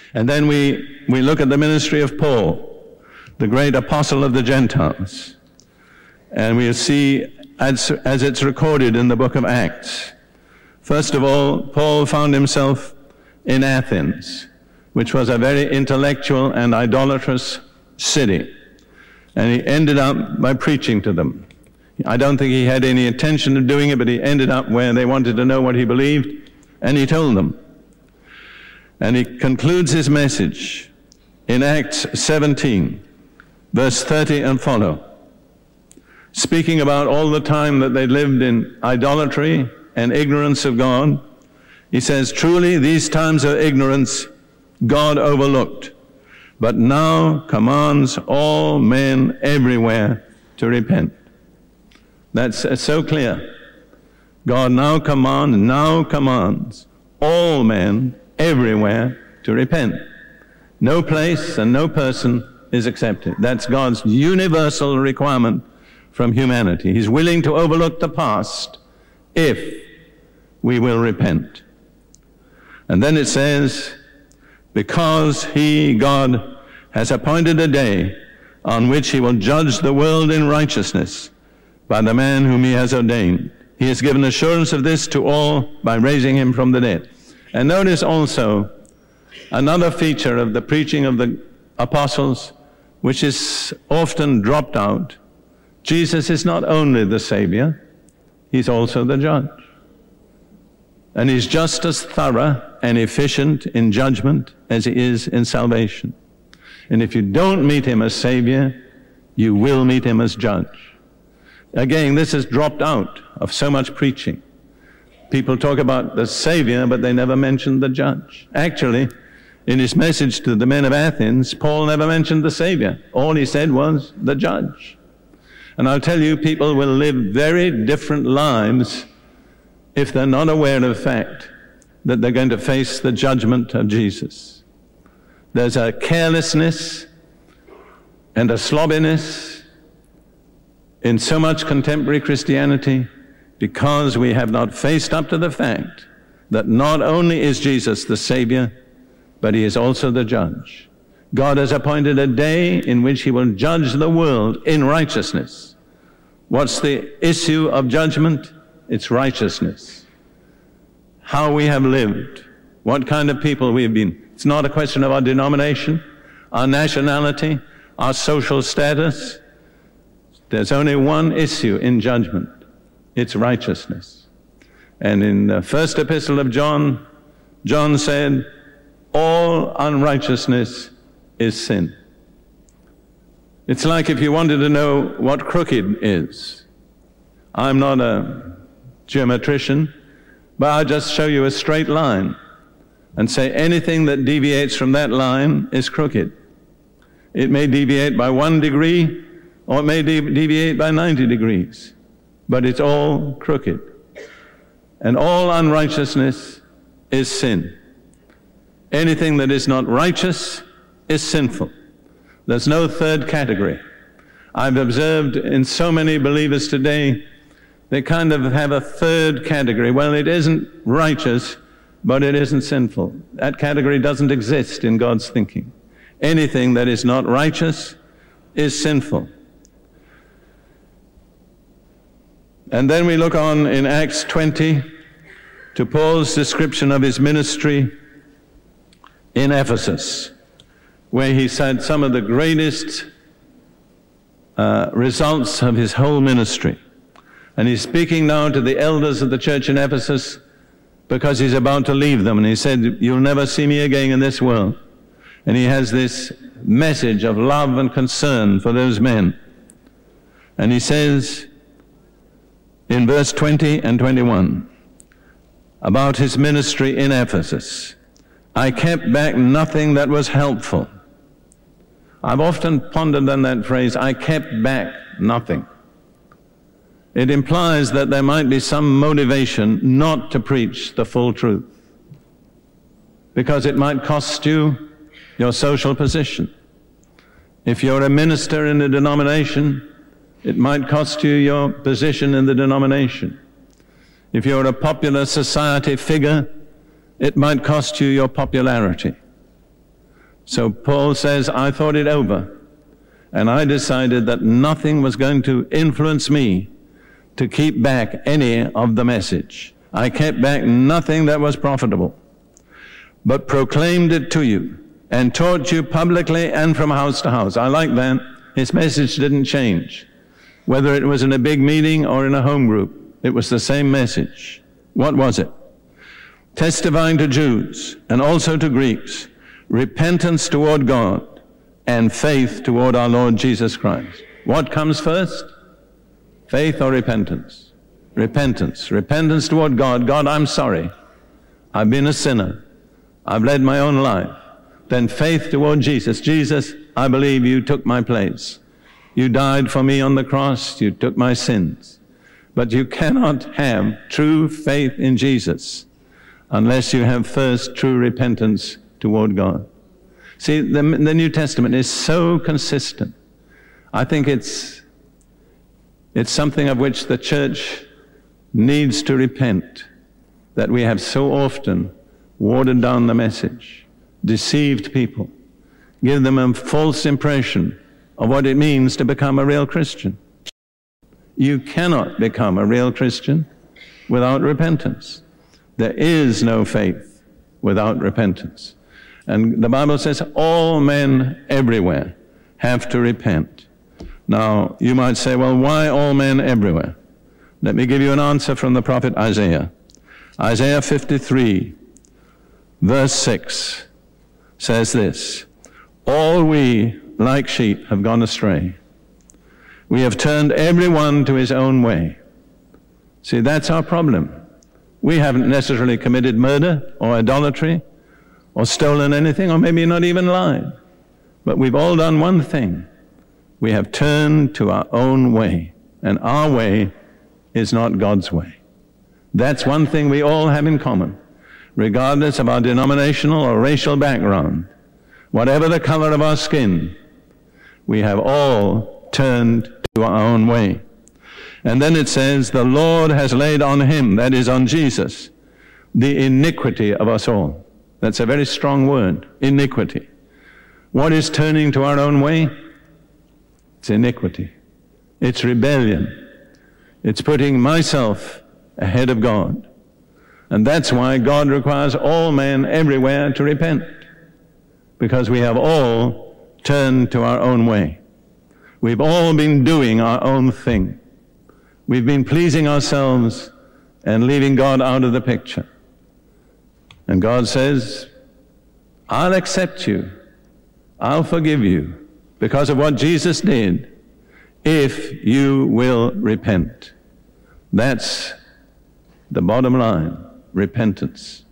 And then we look at the ministry of Paul, the great apostle of the Gentiles. And we'll see as it's recorded in the book of Acts. First of all, Paul found himself in Athens, which was a very intellectual and idolatrous city. And he ended up by preaching to them. I don't think he had any intention of doing it, but he ended up where they wanted to know what he believed, and he told them. And he concludes his message in Acts 17, verse 30 and follow, speaking about all the time that they lived in idolatry and ignorance of God. He says, truly these times of ignorance God overlooked, but now commands all men everywhere to repent. That's so clear. God now commands all men everywhere to repent. No place and no person is accepted. That's God's universal requirement from humanity. He's willing to overlook the past if we will repent. And then it says, because he, God, has appointed a day on which he will judge the world in righteousness by the man whom he has ordained. He has given assurance of this to all by raising him from the dead. And notice also another feature of the preaching of the apostles, which is often dropped out. Jesus is not only the Savior, he's also the judge. And he's just as thorough and efficient in judgment as he is in salvation. And if you don't meet him as Savior, you will meet him as judge. Again, this is dropped out of so much preaching. People talk about the Savior, but they never mention the judge. Actually, in his message to the men of Athens, Paul never mentioned the Savior. All he said was the judge. And I'll tell you, people will live very different lives if they're not aware of the fact that they're going to face the judgment of Jesus. There's a carelessness and a slobbiness in so much contemporary Christianity because we have not faced up to the fact that not only is Jesus the Savior, but he is also the judge. God has appointed a day in which he will judge the world in righteousness. What's the issue of judgment? It's righteousness. How we have lived, what kind of people we have been. It's not a question of our denomination, our nationality, our social status. There's only one issue in judgment. It's righteousness. And in the first epistle of John, John said, all unrighteousness is sin. It's like if you wanted to know what crooked is. I'm not a geometrician, but I'll just show you a straight line and say anything that deviates from that line is crooked. It may deviate by 1 degree, or it may deviate by 90 degrees, but it's all crooked. And all unrighteousness is sin. Anything that is not righteous is sinful. There's no third category. I've observed in so many believers today, they kind of have a third category. Well, it isn't righteous, but it isn't sinful. That category doesn't exist in God's thinking. Anything that is not righteous is sinful. And then we look on in Acts 20 to Paul's description of his ministry in Ephesus, where he said some of the greatest results of his whole ministry. And he's speaking now to the elders of the church in Ephesus because he's about to leave them. And he said, you'll never see me again in this world. And he has this message of love and concern for those men. And he says in verse 20 and 21 about his ministry in Ephesus, I kept back nothing that was helpful. I've often pondered on that phrase, I kept back nothing. It implies that there might be some motivation not to preach the full truth, because it might cost you your social position. If you're a minister in a denomination, it might cost you your position in the denomination. If you're a popular society figure, it might cost you your popularity. So Paul says, I thought it over, and I decided that nothing was going to influence me to keep back any of the message. I kept back nothing that was profitable, but proclaimed it to you and taught you publicly and from house to house. I like that. His message didn't change. Whether it was in a big meeting or in a home group, it was the same message. What was it? Testifying to Jews and also to Greeks, repentance toward God and faith toward our Lord Jesus Christ. What comes first? Faith or repentance? Repentance. Repentance toward God. God, I'm sorry. I've been a sinner. I've led my own life. Then faith toward Jesus. Jesus, I believe you took my place. You died for me on the cross. You took my sins. But you cannot have true faith in Jesus unless you have first true repentance toward God. See, the New Testament is so consistent. I think it's something of which the church needs to repent, that we have so often watered down the message, deceived people, give them a false impression of what it means to become a real Christian. You cannot become a real Christian without repentance. There is no faith without repentance. And the Bible says all men everywhere have to repent. Now, you might say, well, why all men everywhere? Let me give you an answer from the prophet Isaiah. Isaiah 53, verse 6 says this, all we, like sheep, have gone astray. We have turned everyone to his own way. See, that's our problem. We haven't necessarily committed murder or idolatry or stolen anything or maybe not even lied. But we've all done one thing. We have turned to our own way, and our way is not God's way. That's one thing we all have in common, regardless of our denominational or racial background. Whatever the color of our skin, we have all turned to our own way. And then it says, the Lord has laid on him, that is on Jesus, the iniquity of us all. That's a very strong word, iniquity. What is turning to our own way? It's iniquity. It's rebellion. It's putting myself ahead of God. And that's why God requires all men everywhere to repent, because we have all turned to our own way. We've all been doing our own thing. We've been pleasing ourselves and leaving God out of the picture. And God says, I'll accept you. I'll forgive you because of what Jesus did, if you will repent. That's the bottom line, repentance.